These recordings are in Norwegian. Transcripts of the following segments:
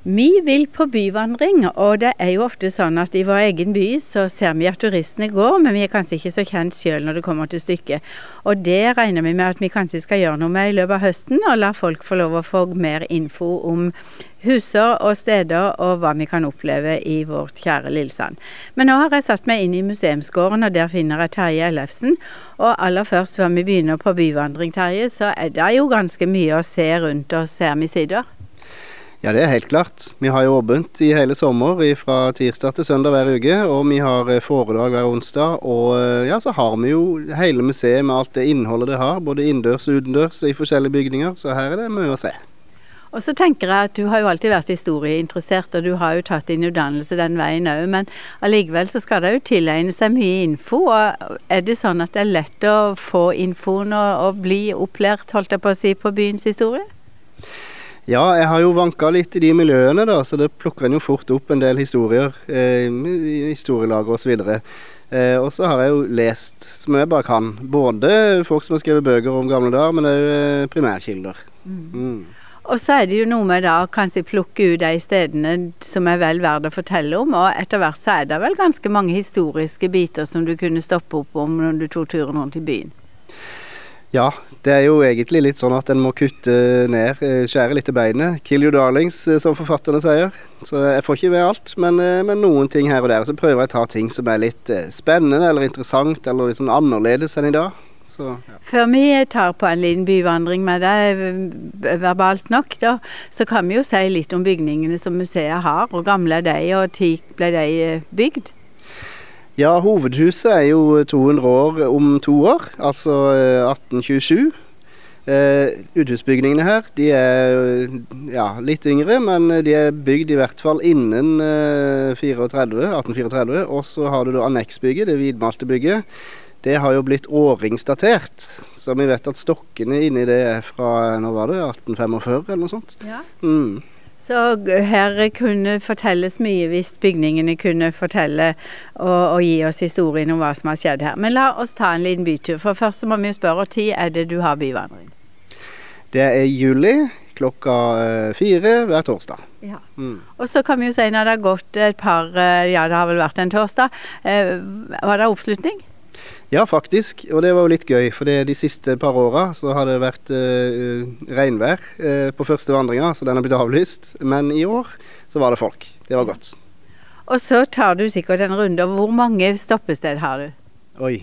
Vi vil på byvandring, og det er jo ofte sånn at i vår egen by så ser vi at turistene går, men vi er kanskje ikke så kjent selv når det kommer til stykket. Og det regner vi med at vi kanskje skal gjøre noe med i løpet av høsten, og la folk få lov å få mer info om huser og steder og hva vi kan oppleve i vårt kjære Lillesand. Men nå har jeg satt meg inn i museumsgården, og der finner jeg Terje Ellefsen. Og aller først, før vi begynner på byvandring, Terje, så er det jo ganske mye å se rundt oss her vi sitter. Ja, det er helt klart. Vi har jo åpent i hele sommer, fra tirsdag til søndag hver uke, og vi har foredrag hver onsdag, og ja, så har vi jo hele museet med alt det innholdet det har, både innendørs og utendørs i forskjellige bygninger, så her er det mye å se. Og så tenker jeg at du har jo alltid vært historieinteressert, og du har jo tatt din utdannelse den veien også, men allikevel så skal det jo tilegne seg mye info, og er det sånn at det er lett å få infoen og bli opplært, holdt jeg på å si, på byens historie? Ja, jeg har jo vanket litt i de miljøene da, så det plukker en jo fort opp en del historier, historielager og så videre. Og så har jeg jo lest, som jeg bare kan, både folk som har skrevet bøker om gamle dager, men også primærkilder. Og så er det jo noe med da å kanskje plukke ut de stedene som er vel verdt å fortelle om, og etter hvert så er det vel ganske mange historiske biter som du kunne stoppe opp om når du tok turen rundt i byen. Ja, det er jo egentlig litt sånn at en må kutte ned, skjære litt i beinet. Kill your darlings, som forfatterne sier. Så jeg får ikke med alt, men noen ting her og der. Så prøver jeg å ta ting som er litt spennende eller interessant, eller litt sånn annerledes enn i dag. Så, ja. Før vi tar på en liten byvandring med deg, verbalt nok da, så kan vi jo si litt om bygningene som museet har. Hvor gamle er de, og når ble de bygd? Ja, hovedhuset er jo 200 år om 2 år, altså 1827. Uthusbygningene her, de er ja, litt yngre, men de er bygd i hvert fall innen 1834. Og så har du da anneksbygget, det hvidmalte bygget. Det har jo blitt årringsdatert, så vi vet at stokkene inni det er fra, nå var det 1845 eller noe sånt. Ja. Så her kunne fortelles mye hvis bygningene kunne fortelle og gi oss historien om hva som har skjedd her. Men la oss ta en liten bytur, for først så må vi jo spørre, når er det du har byvandring? Det er juli, klokka 4 hver torsdag. Ja. Og så kan vi jo si når det har gått et par, ja det har vel vært en torsdag, var det oppslutning? Ja, faktisk, og det var jo litt gøy, for de siste par årene så har det vært regnvær på første vandringa, så den har blitt avlyst, men i år så var det folk. Det var godt. Og så tar du sikkert en runde, hvor mange stoppested har du? Oi,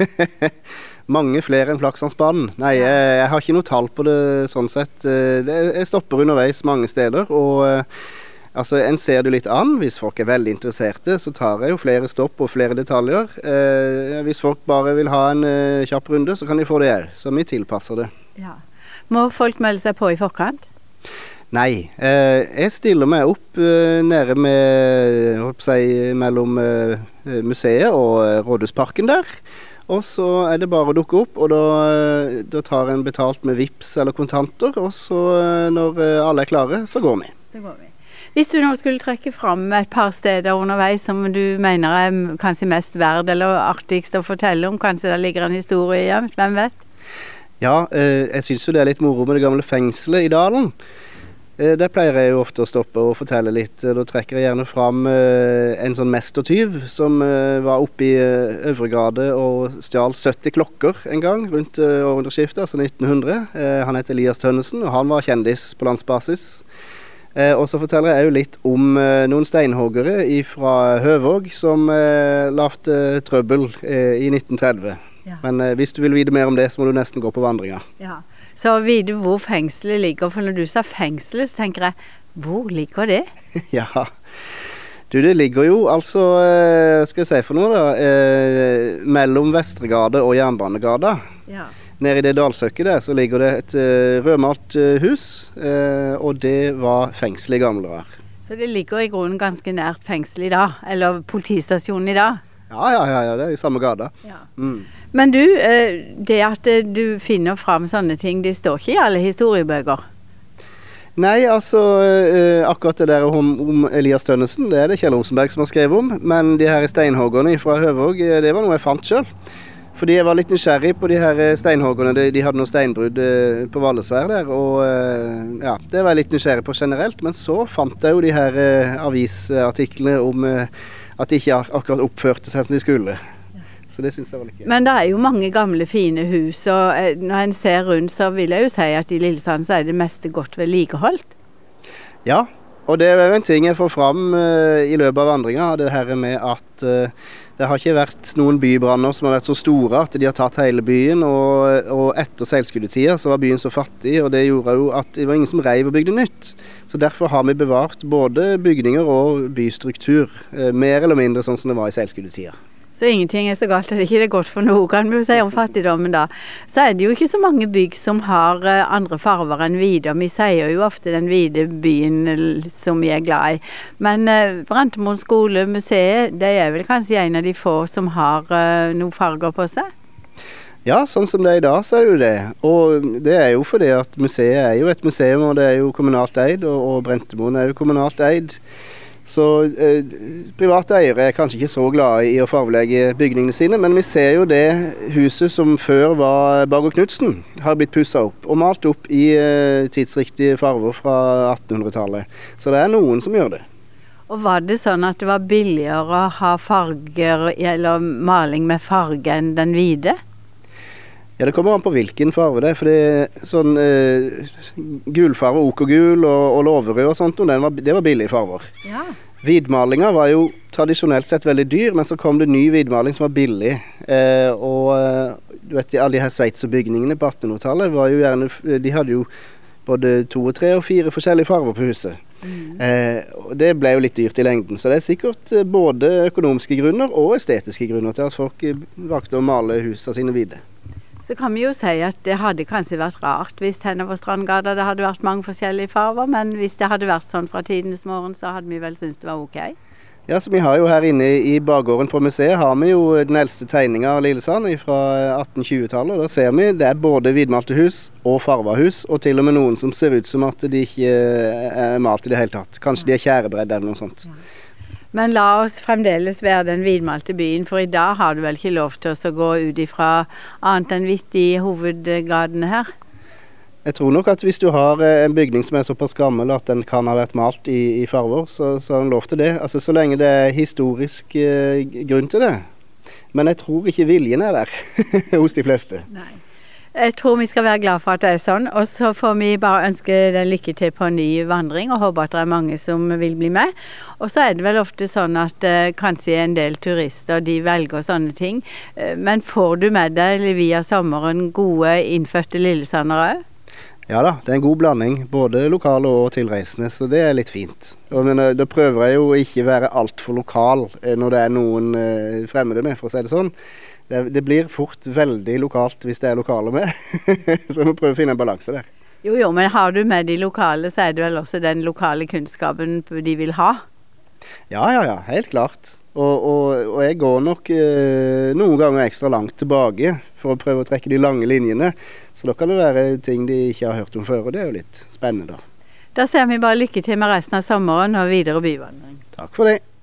mange flere enn Flakslandsbanen. Nei, jeg har ikke noe tall på det sånn sett. Jeg stopper underveis mange steder, og altså, en ser det litt an. Hvis folk er veldig interesserte, så tar jeg jo flere stopp og flere detaljer. Hvis folk bare vil ha en kjapp runde, så kan de få det her. Så vi tilpasser det. Ja. Må folk melde seg på i forkant? Nei, jeg stiller meg opp nede med, mellom museet og Rådhusparken der. Og så er det bare å dukke opp, og da tar en betalt med vips eller kontanter, og så når alle er klare, så går vi. Hvis du nå skulle trekke fram et par steder underveis som du mener er kanskje mest verd eller artigst å fortelle om, kanskje det ligger en historie igjen, hvem vet? Ja, jeg synes jo det er litt moro med det gamle fengselet i Dalen. Der pleier jeg jo ofte å stoppe og fortelle litt. Da trekker jeg gjerne fram en sånn mestertyv som var oppe i Øvregade og stjal 70 klokker en gang rundt århundreskiftet, altså 1900. Han heter Elias Tønnesen, og han var kjendis på landsbasis. Og så forteller jeg jo litt om noen steinhoggere fra Høvåg som lavte trøbbel i 1930. Ja. Men hvis du vil vite mer om det, så må du nesten gå på vandringer. Ja. Så vite hvor fengselet ligger, for når du sa fengselet, så tenker jeg, hvor ligger det? Ja, du, det ligger jo altså, skal jeg si for noe da, mellom Vestregade og Jernbanegada. Ja. Nede i det dalsøkket der, så ligger det et rødmalt hus, og det var fengsel i gamle dager. Så det ligger i grunnen ganske nært fengsel i dag, eller politistasjonen i dag? Ja, det er i samme gata. Ja. Men du, det at du finner fram sånne ting, det står ikke i alle historiebøker? Nei, altså, akkurat det der om Elias Tønnesen, det er det Kjell Rosenberg som har skrevet om, men de her steinhoggerne fra Høvåg, det var noe jeg fant selv. Fordi jeg var litt nysgjerrig på de her steinhoggerne. De hadde noe steinbrudd på Vallesvær der, og ja, det var jeg litt nysgjerrig på generelt. Men så fant jeg jo de her avisartiklene om at de ikke akkurat oppførte seg som de skulle. Så det synes jeg var litt gøy. Men det er jo mange gamle, fine hus, og når en ser rundt, så vil jeg jo si at i Lillesand så er det meste godt vedlikeholdt. Ja, og det er jo en ting jeg får fram i løpet av vandringa, det her med at det har ikke vært noen bybranner som har vært så store at de har tatt hele byen, og etter seilskudetida så var byen så fattig, og det gjorde jo at det var ingen som reiv og bygde nytt. Så derfor har vi bevart både bygninger og bystruktur, mer eller mindre sånn som det var i seilskudetida. Så ingenting er så galt at det ikke er godt for noe, kan vi jo si om fattigdommen da. Så er det jo ikke så mange bygg som har andre farver enn hvite, og vi sier jo ofte den hvite byen som vi er glad i. Men Brandtmoen skole, museet, det er vel kanskje en av de få som har noen farger på seg? Ja, sånn som det er i dag, så er det jo det. Og det er jo fordi at museet er jo et museum, og det er jo kommunalt eid, og Brandtmoen er jo kommunalt eid. Så private eiere er kanskje ikke så glade i å farvelegge bygningene sine, men vi ser jo det huset som før var Bag & Knudsen, har blitt pusset opp og malt opp i tidsriktige farver fra 1800-tallet. Så det er noen som gjør det. Og var det sånn at det var billigere å ha farger, eller maling med farge enn den hvite? Ja, det kommer an på hvilken farve det er, fordi sånn gulfarve, okergul og låverød og sånt, det var billige farver. Ja. Hvitmalinga var jo tradisjonelt sett veldig dyr, men så kom det ny hvitmaling som var billig. Du vet, alle de her sveitserbygningene på 1800-tallet var jo gjerne, de hadde jo både 2, 3 og 4 forskjellige farver på huset. Og det ble jo litt dyrt i lengden, så det er sikkert både økonomiske grunner og estetiske grunner til at folk valgte å male husene sine hvite. Så kan vi jo si at det hadde kanskje vært rart hvis Hennover Strandgata det hadde vært mange forskjellige farver, men hvis det hadde vært sånn fra tidenes morgen, så hadde vi vel syntes det var ok. Ja, så vi har jo her inne i bakgården på museet, har vi jo den eldste tegningen av Lillesand fra 1820-tallet. Da ser vi det er både hvitmalte hus og farva hus, og til og med noen som ser ut som at de ikke er malt i det hele tatt. Kanskje de er tjærebredd eller noe sånt. Ja. Men la oss fremdeles være den hvitmalte byen, for i dag har du vel ikke lov til å gå ut ifra annet enn hvitt i hovedgatene her? Jeg tror nok at hvis du har en bygning som er såpass gammel at den kan ha vært malt i farver, så har den lov til det. Altså så lenge det er historisk grunn til det. Men jeg tror ikke viljen er der hos de fleste. Nei. Jeg tror vi skal være glad for at det er sånn, og så får vi bare ønske deg lykke til på en ny vandring, og håpe at det er mange som vil bli med. Og så er det vel ofte sånn at kanskje en del turister, de velger sånne ting, men får du med deg via sommeren gode innfødte lillesandere? Ja da, det er en god blanding, både lokale og tilreisende, så det er litt fint. Men da prøver jeg jo ikke være alt for lokal når det er noen fremmede med, for å si det sånn. Det blir fort veldig lokalt hvis det er lokale med, så vi må prøve å finne en balanse der. Jo, men har du med de lokale, så er det vel også den lokale kunnskapen de vil ha? Ja, helt klart. Og jeg går nok noen ganger ekstra langt tilbake for å prøve å trekke de lange linjene, så da kan det være ting de ikke har hørt om før, og det er jo litt spennende da. Da ser vi bare lykke til med resten av sommeren og videre byvandring. Takk for det.